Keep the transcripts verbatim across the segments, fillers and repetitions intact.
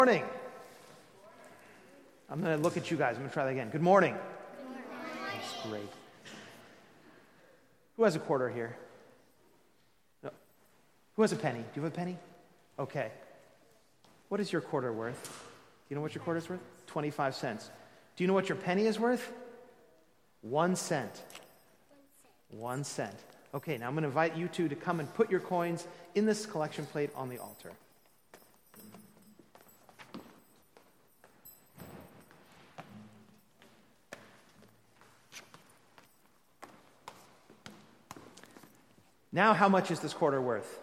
Good morning. I'm going to look at you guys. I'm going to try that again. Good morning. Good morning. That's great. Who has a quarter here? No. Who has a penny? Do you have a penny? Okay. What is your quarter worth? Do you know what your quarter is worth? twenty-five cents. Do you know what your penny is worth? One cent. One cent. Okay, now I'm going to invite you two to come and put your coins in this collection plate on the altar. Now, how much is this quarter worth?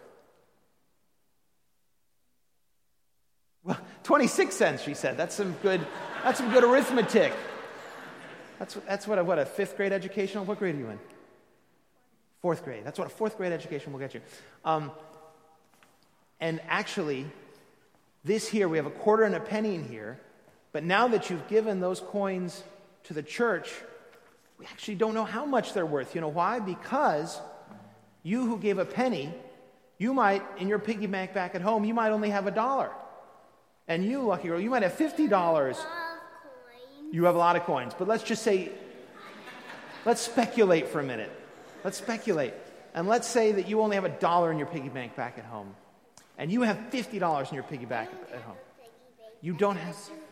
Well, twenty-six cents, she said. That's some good, that's some good arithmetic. That's, that's what, a, what, a fifth grade educational? What grade are you in? Fourth grade. That's what a fourth grade education will get you. Um, and actually, this here, we have a quarter and a penny in here, but now that you've given those coins to the church, we actually don't know how much they're worth. You know why? Because you who gave a penny, you might, in your piggy bank back at home, you might only have a dollar. And you, lucky girl, you might have fifty dollars. You have a lot of coins. But let's just say, let's speculate for a minute. Let's speculate. And let's say that you only have a dollar in your piggy bank back at home. And you have fifty dollars in your piggy bank at home. You don't have...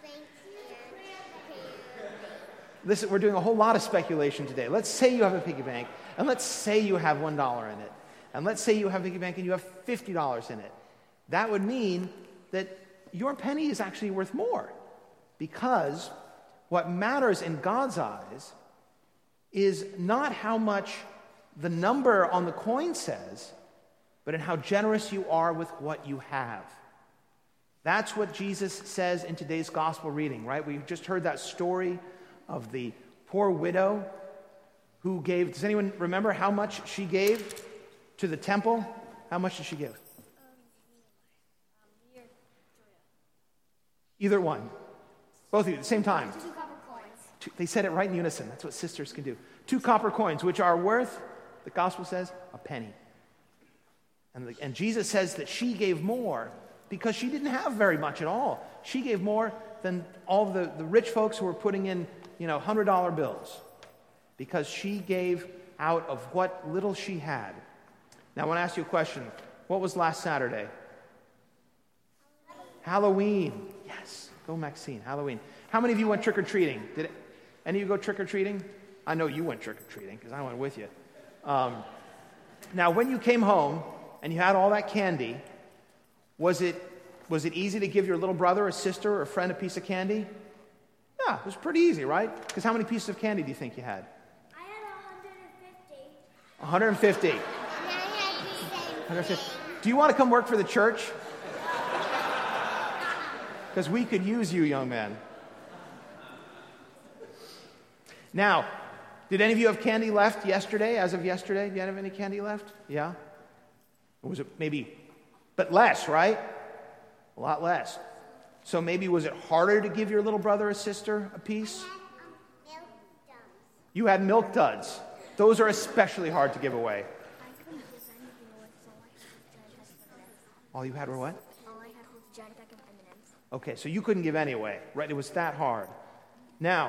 Listen, we're doing a whole lot of speculation today. Let's say you have a piggy bank, and let's say you have one dollar in it. And let's say you have a piggy bank and you have fifty dollars in it. That would mean that your penny is actually worth more. Because what matters in God's eyes is not how much the number on the coin says, but in how generous you are with what you have. That's what Jesus says in today's gospel reading, right? We just heard that story of the poor widow who gave, does anyone remember how much she gave to the temple? How much did she give? Either one. Both of you at the same time. Two copper coins. Two, they said it right in unison. That's what sisters can do. Two copper coins, which are worth, the gospel says, a penny. And, the, and Jesus says that she gave more because she didn't have very much at all. She gave more than all the, the rich folks who were putting in, you know, one hundred dollar bills, because she gave out of what little she had. Now, I want to ask you a question. What was last Saturday? Halloween. Yes. Go Maxine. Halloween. How many of you went trick-or-treating? Did any of you go trick-or-treating? I know you went trick-or-treating because I went with you. Um, now, when you came home and you had all that candy, was it was it easy to give your little brother, a sister, or a friend a piece of candy? Yeah, it was pretty easy, right? Because how many pieces of candy do you think you had? I had one hundred fifty. one hundred fifty. And I had the same one hundred fifty. Do you want to come work for the church? Because we could use you, young man. Now, did any of you have candy left yesterday, as of yesterday? Do you have any candy left? Yeah? Or was it maybe, but less, right? A lot less. So maybe was it harder to give your little brother or sister a piece? I had, um, milk duds. You had milk duds. Those are especially hard to give away. I couldn't give anything away, so all I had was giant pack of M and M's. All you had were what? All I had was giant pack of M and M's. Okay, so you couldn't give any away, right? It was that hard. Now,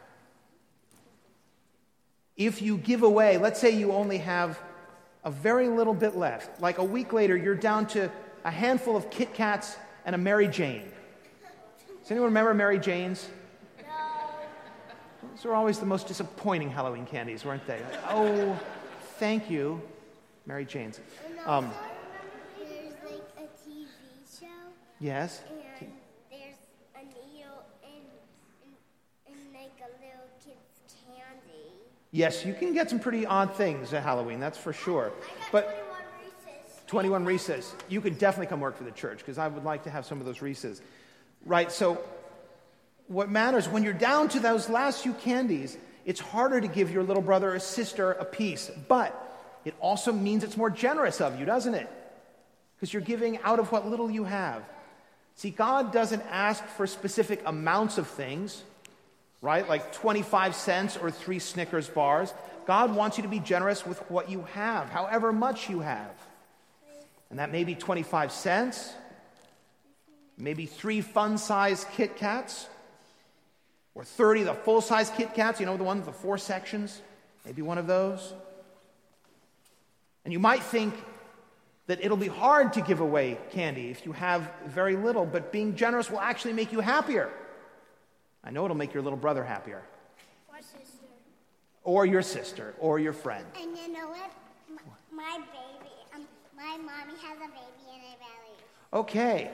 if you give away, let's say you only have a very little bit left, like a week later, you're down to a handful of Kit Kats and a Mary Jane. Does anyone remember Mary Janes? No. Those were always the most disappointing Halloween candies, weren't they? Like, oh, thank you, Mary Janes. And Um, also, there's like a T V show, yes? and there's a needle and, and, and like a little kid's candy. Yes, you can get some pretty odd things at Halloween, that's for sure. I got But twenty-one Reese's. twenty-one Reese's. You could definitely come work for the church because I would like to have some of those Reese's. Right, so what matters, when you're down to those last few candies, it's harder to give your little brother or sister a piece. But it also means it's more generous of you, doesn't it? Because you're giving out of what little you have. See, God doesn't ask for specific amounts of things, right? Like twenty-five cents or three Snickers bars. God wants you to be generous with what you have, however much you have. And that may be twenty-five cents. maybe three fun-sized Kit Kats, or thirty of the full-size Kit Kats, you know, the ones with the four sections, maybe one of those. And you might think that it'll be hard to give away candy if you have very little, but being generous will actually make you happier. I know it'll make your little brother happier. Or sister. Or your sister, or your friend. And you know what? My baby, um, my mommy has a baby in her belly. Okay.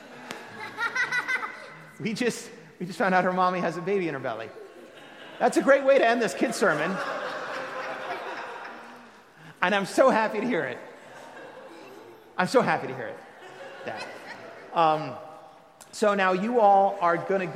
we just we just found out her mommy has a baby in her belly. That's a great way to end this kid sermon. And I'm so happy to hear it. I'm so happy to hear it, Dad. Um, so now you all are going to go